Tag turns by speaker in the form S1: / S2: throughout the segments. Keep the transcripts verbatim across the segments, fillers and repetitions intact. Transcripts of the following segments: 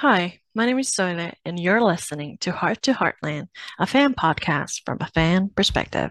S1: Hi, my name is Soile, and you're listening to Heart to Heartland, a fan podcast from a fan perspective.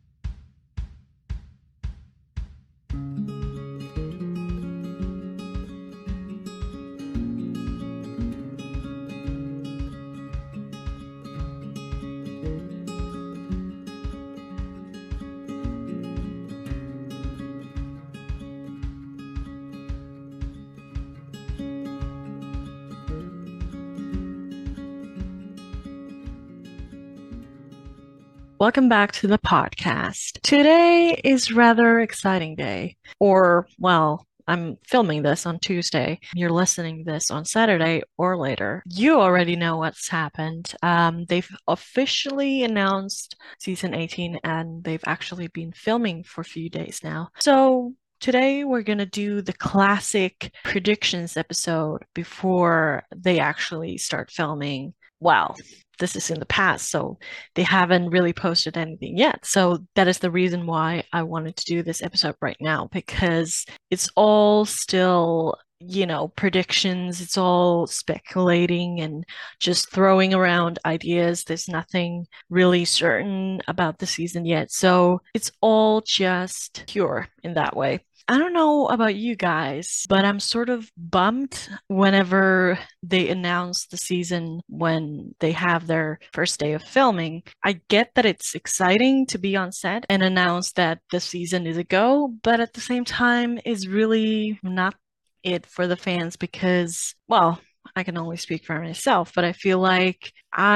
S1: Welcome back to the podcast. Today is rather exciting day, or well, I'm filming this on Tuesday. You're listening this on Saturday or later. You already know what's happened. Um, they've officially announced season eighteen, and they've actually been filming for a few days now. So today we're gonna do the classic predictions episode before they actually start filming. Wow, this is in the past, so they haven't really posted anything yet. So that is the reason why I wanted to do this episode right now, because it's all still, you know, predictions. It's all speculating and just throwing around ideas. There's nothing really certain about the season yet. So it's all just pure in that way. I don't know about you guys, but I'm sort of bummed whenever they announce the season when they have their first day of filming. I get that it's exciting to be on set and announce that the season is a go, but at the same time, is really not it for the fans because, well, I can only speak for myself, but I feel like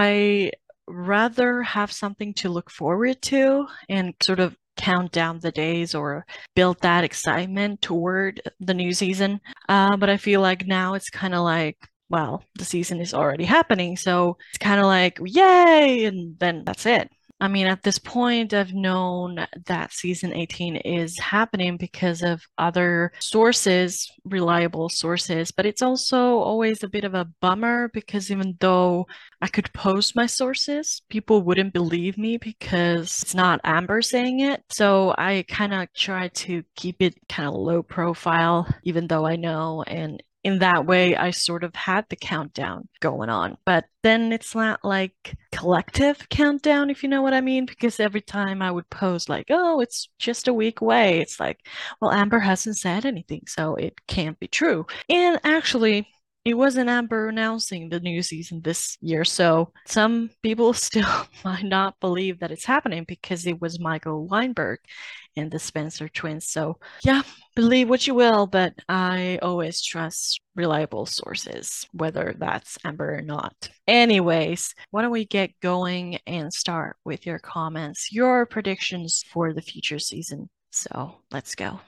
S1: I rather have something to look forward to and sort of count down the days or build that excitement toward the new season. Uh, but I feel like now it's kind of like, well, the season is already happening. So it's kind of like, yay, and then that's it. I mean, at this point, I've known that season eighteen is happening because of other sources, reliable sources, but it's also always a bit of a bummer because even though I could post my sources, people wouldn't believe me because it's not Amber saying it. So I kind of try to keep it kind of low profile, even though I know, and in that way, I sort of had the countdown going on. But then it's not like collective countdown, if you know what I mean, because every time I would post like, oh, it's just a week away, it's like, well, Amber hasn't said anything, so it can't be true. And actually, it wasn't Amber announcing the new season this year, so some people still might not believe that it's happening because it was Michael Weinberg and the Spencer twins. So, yeah, believe what you will, but I always trust reliable sources, whether that's Amber or not. Anyways, why don't we get going and start with your comments, your predictions for the future season. So, let's go.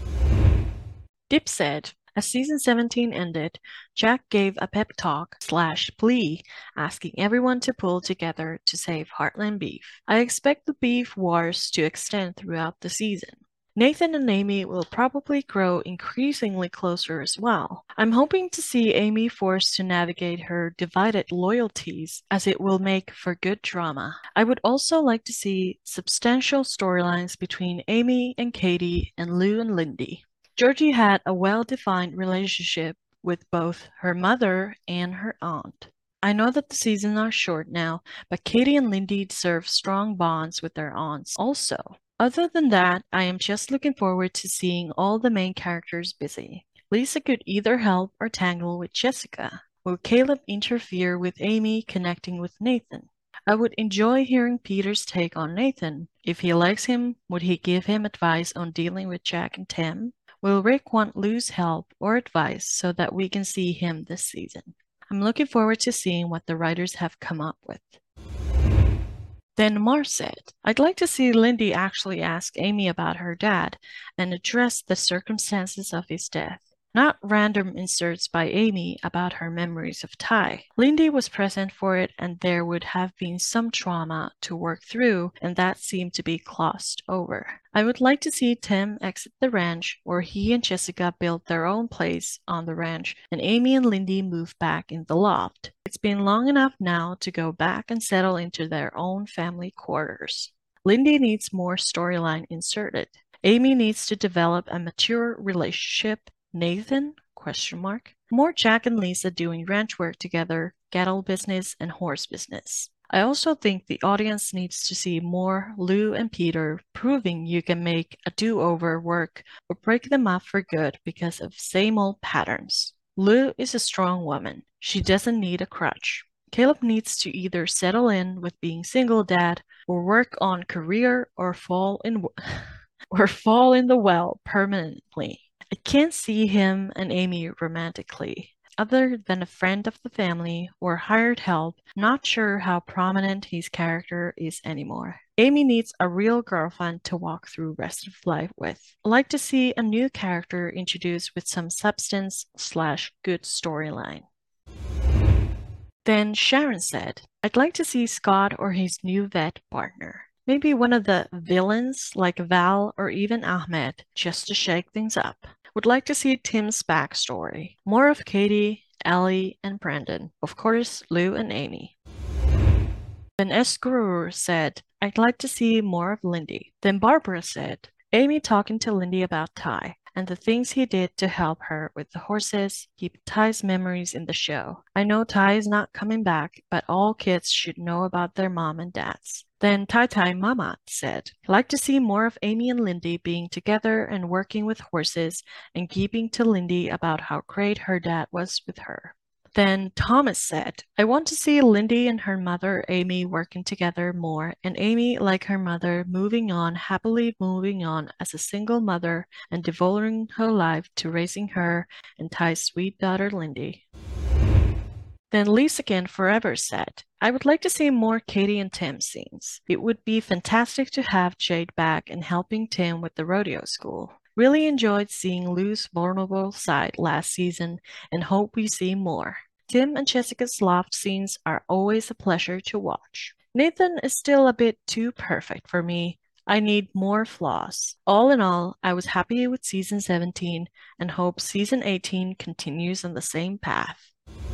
S1: Dip said, as season seventeen ended, Jack gave a pep talk slash plea asking everyone to pull together to save Heartland beef. I expect the beef wars to extend throughout the season. Nathan and Amy will probably grow increasingly closer as well. I'm hoping to see Amy forced to navigate her divided loyalties as it will make for good drama. I would also like to see substantial storylines between Amy and Katie and Lou and Lindy. Georgie had a well-defined relationship with both her mother and her aunt. I know that the seasons are short now, but Katie and Lindy deserve strong bonds with their aunts also. Other than that, I am just looking forward to seeing all the main characters busy. Lisa could either help or tangle with Jessica. Will Caleb interfere with Amy connecting with Nathan? I would enjoy hearing Peter's take on Nathan. If he likes him, would he give him advice on dealing with Jack and Tim? Will Rick want Lou's help or advice so that we can see him this season? I'm looking forward to seeing what the writers have come up with. Then Mars said, I'd like to see Lindy actually ask Amy about her dad and address the circumstances of his death, not random inserts by Amy about her memories of Ty. Lindy was present for it, and there would have been some trauma to work through, and that seemed to be glossed over. I would like to see Tim exit the ranch, where he and Jessica built their own place on the ranch, and Amy and Lindy move back in the loft. It's been long enough now to go back and settle into their own family quarters. Lindy needs more storyline inserted. Amy needs to develop a mature relationship. Nathan? Question mark. More Jack and Lisa doing ranch work together, cattle business, and horse business. I also think the audience needs to see more Lou and Peter proving you can make a do-over work or break them up for good because of same old patterns. Lou is a strong woman. She doesn't need a crutch. Caleb needs to either settle in with being single dad or work on career or fall in or fall in the well permanently. I can't see him and Amy romantically. Other than a friend of the family or hired help, not sure how prominent his character is anymore. Amy needs a real girlfriend to walk through rest of life with. I like to see a new character introduced with some substance slash good storyline. Then Sharon said, I'd like to see Scott or his new vet partner. Maybe one of the villains like Val or even Ahmed, just to shake things up. Would like to see Tim's backstory. More of Katie, Ellie, and Brandon. Of course, Lou and Amy. Then Esquerur said, I'd like to see more of Lindy. Then Barbara said, Amy talking to Lindy about Ty and the things he did to help her with the horses, keep Ty's memories in the show. I know Ty is not coming back, but all kids should know about their mom and dads. Then Tai Tai Mama said, like to see more of Amy and Lindy being together and working with horses and keeping to Lindy about how great her dad was with her. Then Thomas said, I want to see Lindy and her mother Amy working together more and Amy, like her mother, moving on, happily moving on as a single mother and devoting her life to raising her and Ty's sweet daughter Lindy. Then Lisa again forever said, I would like to see more Katie and Tim scenes. It would be fantastic to have Jade back and helping Tim with the rodeo school. Really enjoyed seeing Lou's vulnerable side last season and hope we see more. Tim and Jessica's loft scenes are always a pleasure to watch. Nathan is still a bit too perfect for me. I need more flaws. All in all, I was happy with season seventeen and hope season eighteen continues on the same path.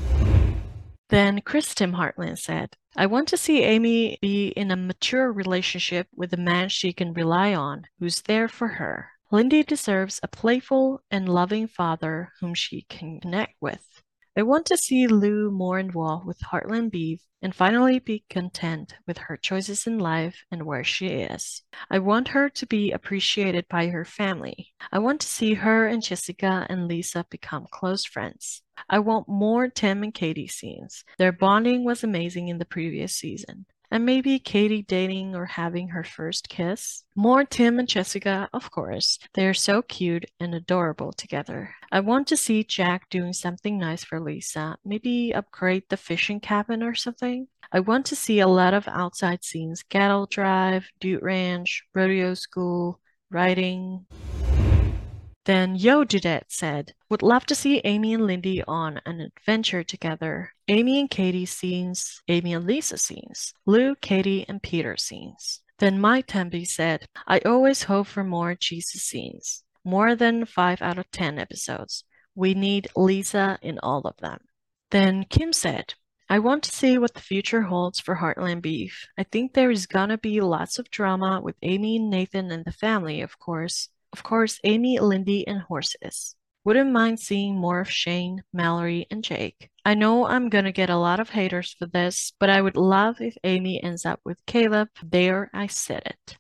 S1: Then Chris Tim Hartland said, I want to see Amy be in a mature relationship with a man she can rely on, who's there for her. Lindy deserves a playful and loving father whom she can connect with. I want to see Lou more involved with Heartland Beef and finally be content with her choices in life and where she is. I want her to be appreciated by her family. I want to see her and Jessica and Lisa become close friends. I want more Tim and Katie scenes. Their bonding was amazing in the previous season. And maybe Katie dating or having her first kiss. More Tim and Jessica, of course. They are so cute and adorable together. I want to see Jack doing something nice for Lisa. Maybe upgrade the fishing cabin or something. I want to see a lot of outside scenes. Cattle drive, Dude Ranch, rodeo school, riding. Then Yo Dudette said, would love to see Amy and Lindy on an adventure together. Amy and Katie scenes, Amy and Lisa scenes, Lou, Katie, and Peter scenes. Then Mike Tempe said, I always hope for more Jesus scenes. More than five out of ten episodes. We need Lisa in all of them. Then Kim said, I want to see what the future holds for Heartland Beef. I think there is gonna be lots of drama with Amy and Nathan and the family, of course. Of course, Amy, Lindy, and horses. Wouldn't mind seeing more of Shane, Mallory, and Jake. I know I'm gonna get a lot of haters for this, but I would love if Amy ends up with Caleb. There, I said it.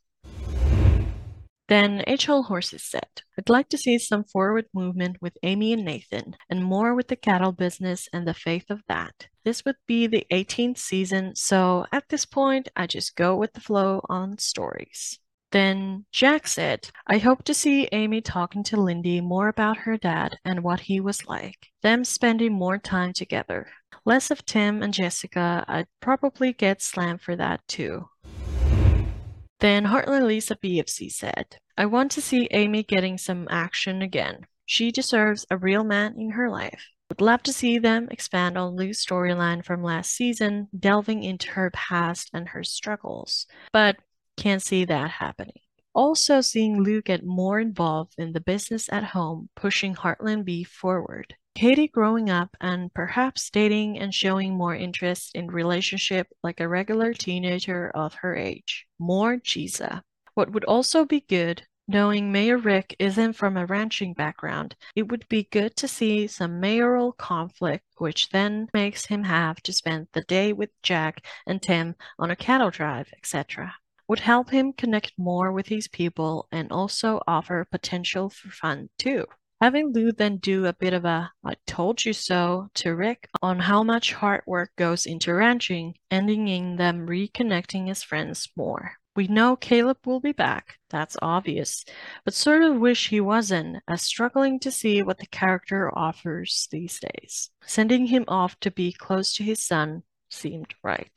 S1: Then H L Horses said, I'd like to see some forward movement with Amy and Nathan, and more with the cattle business and the faith of that. This would be the eighteenth season, so at this point, I just go with the flow on stories. Then Jack said, I hope to see Amy talking to Lindy more about her dad and what he was like, them spending more time together. Less of Tim and Jessica, I'd probably get slammed for that too. Then Heartland Lisa B F C said, I want to see Amy getting some action again. She deserves a real man in her life. Would love to see them expand on Lou's storyline from last season, delving into her past and her struggles. But can't see that happening. Also seeing Lou get more involved in the business at home, pushing Heartland Beef forward. Katie growing up and perhaps dating and showing more interest in relationship like a regular teenager of her age. More Giza. What would also be good Knowing Mayor Rick isn't from a ranching background, it would be good to see some mayoral conflict, which then makes him have to spend the day with Jack and Tim on a cattle drive, et cetera. Would help him connect more with his people and also offer potential for fun too. Having Lou then do a bit of a "I told you so" to Rick on how much hard work goes into ranching, ending in them reconnecting as friends more. We know Caleb will be back, that's obvious, but sort of wish he wasn't, as struggling to see what the character offers these days. Sending him off to be close to his son seemed right.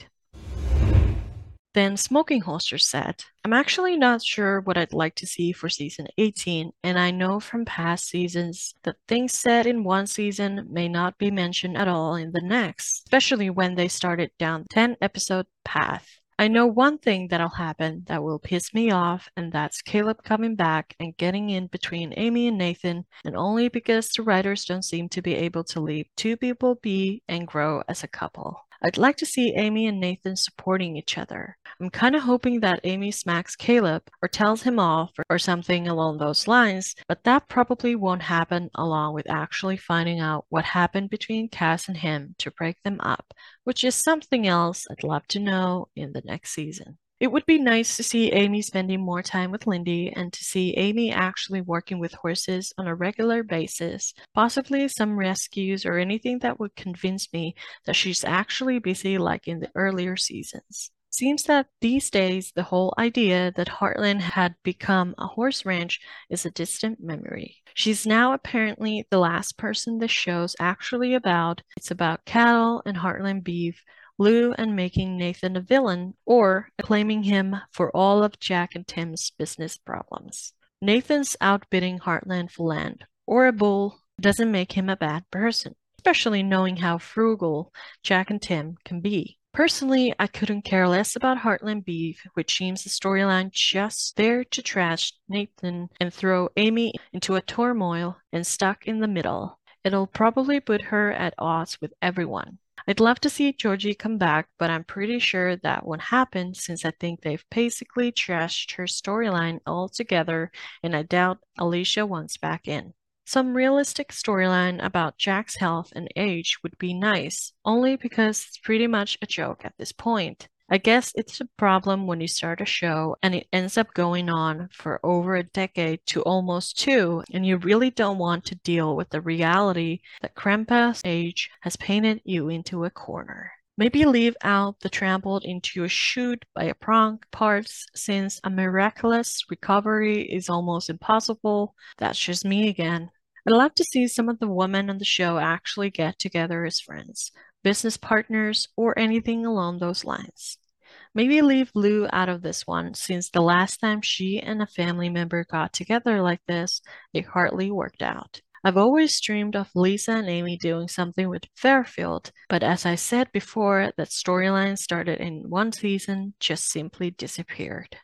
S1: Then Smoking Holster said, I'm actually not sure what I'd like to see for season eighteen, and I know from past seasons that things said in one season may not be mentioned at all in the next, especially when they started down the ten episode path. I know one thing that'll happen that will piss me off, and that's Caleb coming back and getting in between Amy and Nathan, and only because the writers don't seem to be able to leave two people be and grow as a couple. I'd like to see Amy and Nathan supporting each other. I'm kind of hoping that Amy smacks Caleb or tells him off or something along those lines, but that probably won't happen along with actually finding out what happened between Cass and him to break them up, which is something else I'd love to know in the next season. It would be nice to see Amy spending more time with Lindy and to see Amy actually working with horses on a regular basis, possibly some rescues or anything that would convince me that she's actually busy like in the earlier seasons. Seems that these days the whole idea that Heartland had become a horse ranch is a distant memory. She's now apparently the last person the show's actually about. It's about cattle and Heartland beef, Lou and making Nathan a villain, or claiming him for all of Jack and Tim's business problems. Nathan's outbidding Heartland for land, or a bull, doesn't make him a bad person, especially knowing how frugal Jack and Tim can be. Personally, I couldn't care less about Heartland Beef, which seems the storyline just there to trash Nathan and throw Amy into a turmoil and stuck in the middle. It'll probably put her at odds with everyone. I'd love to see Georgie come back, but I'm pretty sure that won't happen since I think they've basically trashed her storyline altogether, and I doubt Alicia wants back in. Some realistic storyline about Jack's health and age would be nice, only because it's pretty much a joke at this point. I guess it's a problem when you start a show and it ends up going on for over a decade to almost two, and you really don't want to deal with the reality that Krampus' age has painted you into a corner. Maybe leave out the trampled into a chute by a prong parts since a miraculous recovery is almost impossible. That's just me again. I'd love to see some of the women on the show actually get together as friends, business partners, or anything along those lines. Maybe leave Lou out of this one, since the last time she and a family member got together like this, it hardly worked out. I've always dreamed of Lisa and Amy doing something with Fairfield, but as I said before, that storyline started in one season, just simply disappeared.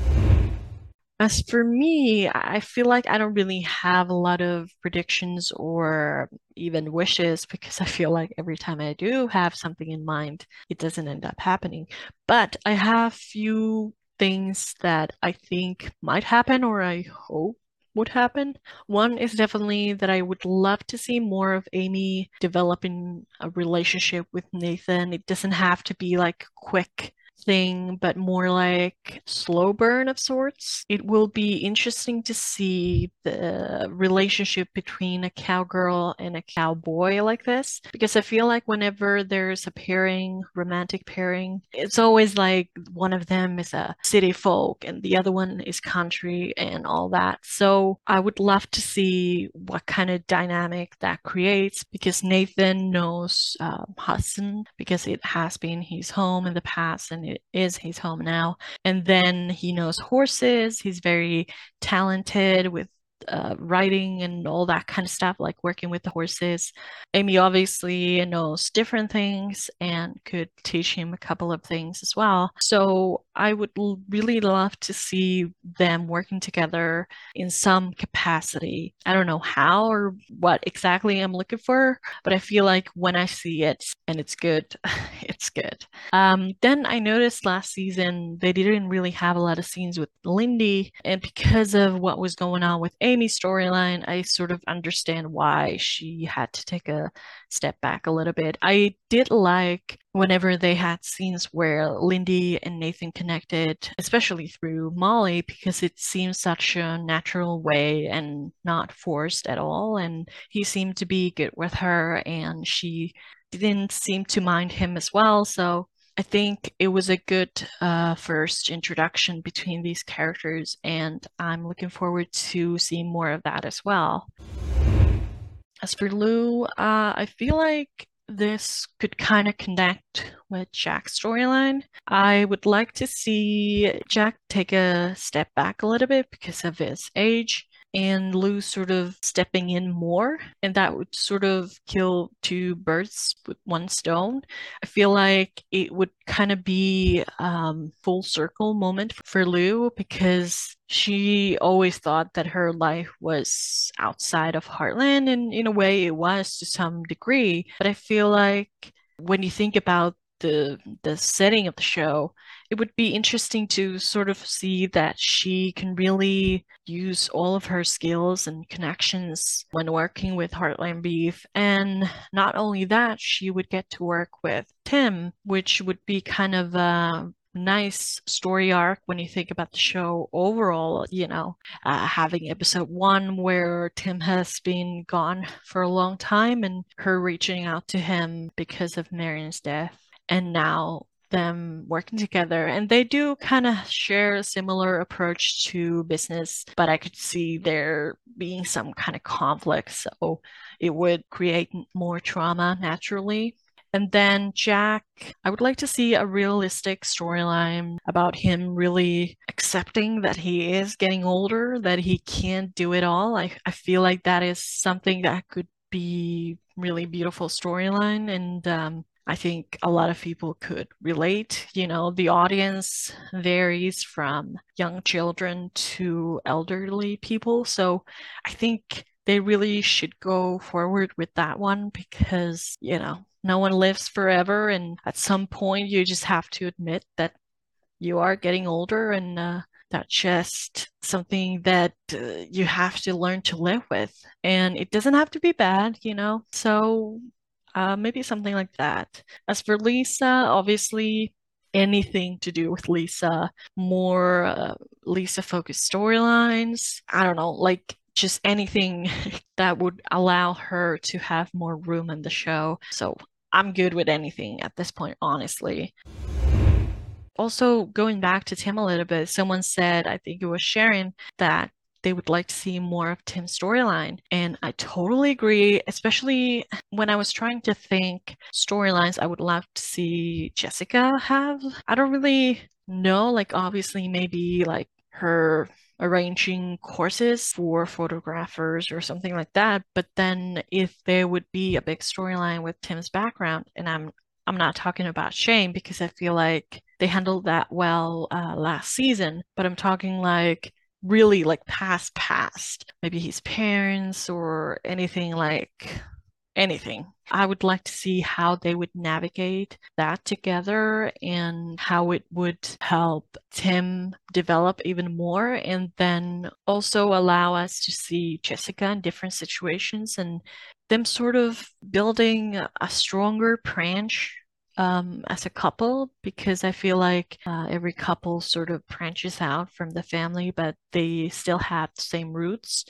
S1: As for me, I feel like I don't really have a lot of predictions or even wishes because I feel like every time I do have something in mind, it doesn't end up happening. But I have few things that I think might happen or I hope would happen. One is definitely that I would love to see more of Amy developing a relationship with Nathan. It doesn't have to be like quick thing, but more like slow burn of sorts. It will be interesting to see the relationship between a cowgirl and a cowboy like this, because I feel like whenever there's a pairing, romantic pairing, it's always like one of them is a city folk and the other one is country and all that. So I would love to see what kind of dynamic that creates, because Nathan knows um, Hudson because it has been his home in the past and it is his home now. And then he knows horses. He's very talented with uh, riding and all that kind of stuff, like working with the horses. Amy obviously knows different things and could teach him a couple of things as well. So I would l- really love to see them working together in some capacity. I don't know how or what exactly I'm looking for, but I feel like when I see it and it's good, it it's good. Um, then I noticed last season they didn't really have a lot of scenes with Lindy, and because of what was going on with Amy's storyline, I sort of understand why she had to take a step back a little bit. I did like whenever they had scenes where Lindy and Nathan connected, especially through Molly, because it seems such a natural way and not forced at all. And he seemed to be good with her, and she didn't seem to mind him as well. So I think it was a good uh, first introduction between these characters, and I'm looking forward to seeing more of that as well. As for Lou, uh, I feel like this could kind of connect with Jack's storyline. I would like to see Jack take a step back a little bit because of his age, and Lou sort of stepping in more, and that would sort of kill two birds with one stone. I feel like it would kind of be um full circle moment for Lou because she always thought that her life was outside of Heartland, and in a way it was to some degree. But I feel like when you think about the the setting of the show, it would be interesting to sort of see that she can really use all of her skills and connections when working with Heartland Beef. And not only that, she would get to work with Tim, which would be kind of a nice story arc when you think about the show overall, you know, uh, having episode one where Tim has been gone for a long time and her reaching out to him because of Marion's death, and now them working together. And they do kind of share a similar approach to business, but I could see there being some kind of conflict, so it would create more trauma naturally. And then Jack, I would like to see a realistic storyline about him really accepting that he is getting older, that he can't do it all. I, I feel like that is something that could be really beautiful storyline, and um, I think a lot of people could relate. You know, the audience varies from young children to elderly people, so I think they really should go forward with that one because, you know, no one lives forever, and at some point you just have to admit that you are getting older, and uh, that's just something that uh, you have to learn to live with. And it doesn't have to be bad, you know? So uh, maybe something like that. As for Lisa, obviously, anything to do with Lisa, more uh, Lisa focused storylines. I don't know, like just anything that would allow her to have more room in the show. So I'm good with anything at this point, honestly. Also, going back to Tim a little bit, someone said, I think it was Sharon, that they would like to see more of Tim's storyline. And I totally agree, especially when I was trying to think storylines I would love to see Jessica have. I don't really know, like, obviously, maybe like her arranging courses for photographers or something like that. But then if there would be a big storyline with Tim's background, and I'm I'm not talking about Shane because I feel like they handled that well uh, last season, but I'm talking like really like past past, maybe his parents or anything like anything. I would like to see how they would navigate that together and how it would help Tim develop even more, and then also allow us to see Jessica in different situations and them sort of building a stronger branch um, as a couple, because I feel like uh, every couple sort of branches out from the family, but they still have the same roots.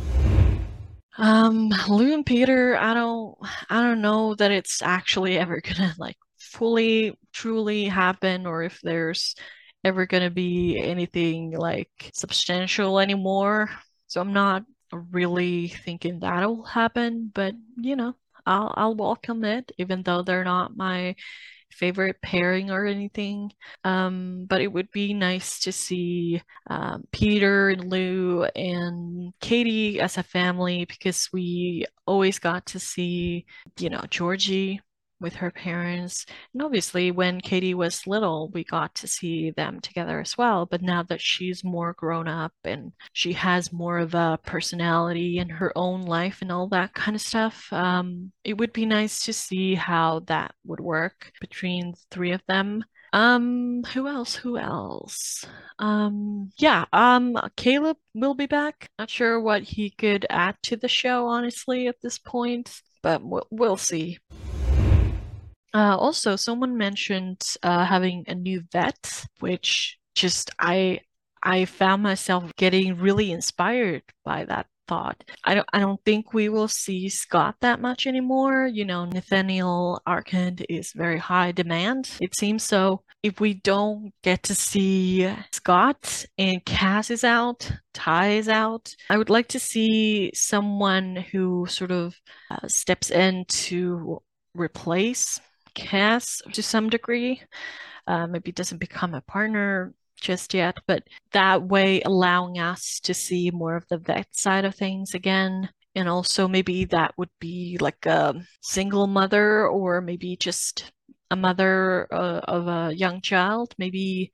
S1: Um, Lou and Peter, I don't, I don't know that it's actually ever gonna like fully, truly happen, or if there's ever gonna be anything like substantial anymore. So I'm not really thinking that'll happen, but you know, I'll I'll welcome it, even though they're not my favorite pairing or anything. Um, but it would be nice to see um, Peter and Lou and Katie as a family, because we always got to see, you know, Georgie with her parents. And obviously, when Katie was little, we got to see them together as well. But now that she's more grown up and she has more of a personality in her own life and all that kind of stuff, um, it would be nice to see how that would work between the three of them. Um, who else? Who else? Um, yeah, um, Caleb will be back. Not sure what he could add to the show, honestly, at this point, but we'll, we'll see. Uh, also, someone mentioned uh, having a new vet, which just I I found myself getting really inspired by that thought. I don't I don't think we will see Scott that much anymore. You know, Nathaniel Arkand is very high demand, it seems. So if we don't get to see Scott and Cass is out, Ty is out, I would like to see someone who sort of uh, steps in to replace Cass to some degree. Uh, maybe doesn't become a partner just yet, but that way allowing us to see more of the vet side of things again. And also maybe that would be like a single mother, or maybe just a mother uh, of a young child, maybe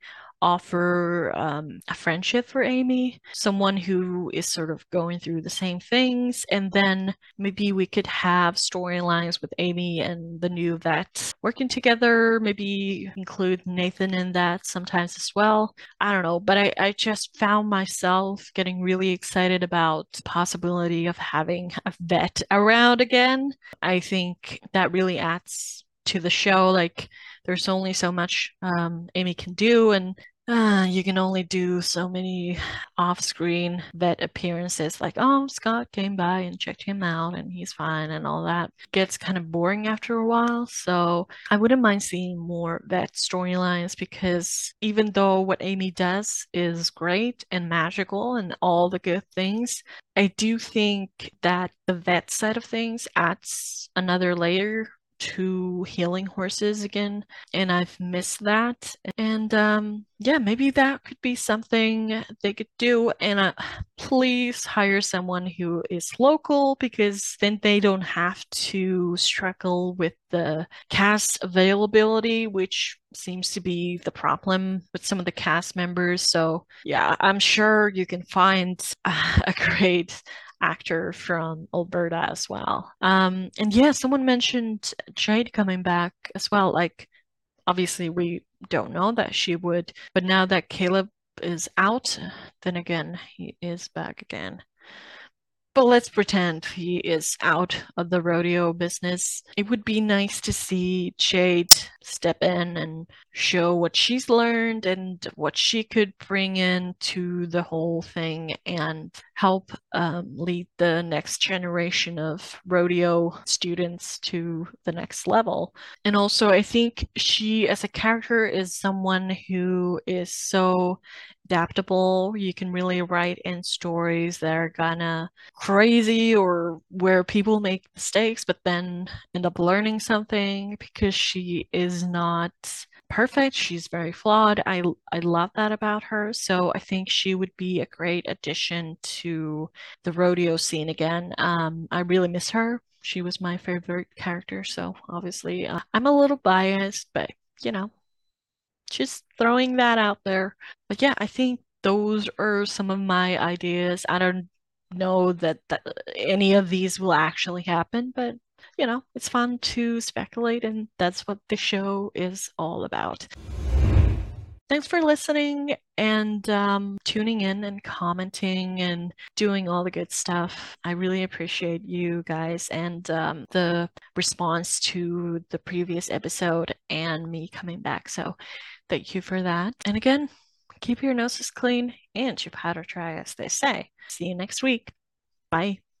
S1: offer um, a friendship for Amy, someone who is sort of going through the same things. And then maybe we could have storylines with Amy and the new vet working together, maybe include Nathan in that sometimes as well. I don't know, but I, I just found myself getting really excited about the possibility of having a vet around again. I think that really adds to the show. Like, there's only so much um, Amy can do, and uh, you can only do so many off-screen vet appearances, like, oh, Scott came by and checked him out and he's fine and all that. It gets kind of boring after a while. So I wouldn't mind seeing more vet storylines, because even though what Amy does is great and magical and all the good things, I do think that the vet side of things adds another layer to healing horses again, and I've missed that. And um yeah, maybe that could be something they could do. And uh, please hire someone who is local, because then they don't have to struggle with the cast availability, which seems to be the problem with some of the cast members. So yeah, I'm sure you can find a great actor from Alberta as well. Um, and yeah, someone mentioned Jade coming back as well. Like, obviously, we don't know that she would, but now that Caleb is out, then again, he is back again. But let's pretend he is out of the rodeo business. It would be nice to see Jade step in and show what she's learned and what she could bring in to the whole thing, and help um, lead the next generation of rodeo students to the next level. And also, I think she, as a character, is someone who is so adaptable. You can really write in stories that are gonna crazy, or where people make mistakes but then end up learning something, because she is not perfect. She's very flawed. I I love that about her. So I think she would be a great addition to the rodeo scene again. Um, I really miss her. She was my favorite character, so obviously uh, I'm a little biased, but you know, just throwing that out there. But yeah, I think those are some of my ideas. I don't know that, that any of these will actually happen, but you know, it's fun to speculate, and that's what the show is all about. Thanks for listening and um, tuning in and commenting and doing all the good stuff. I really appreciate you guys, and um, the response to the previous episode and me coming back. So thank you for that. And again, keep your noses clean and your powder dry, as they say. See you next week. Bye.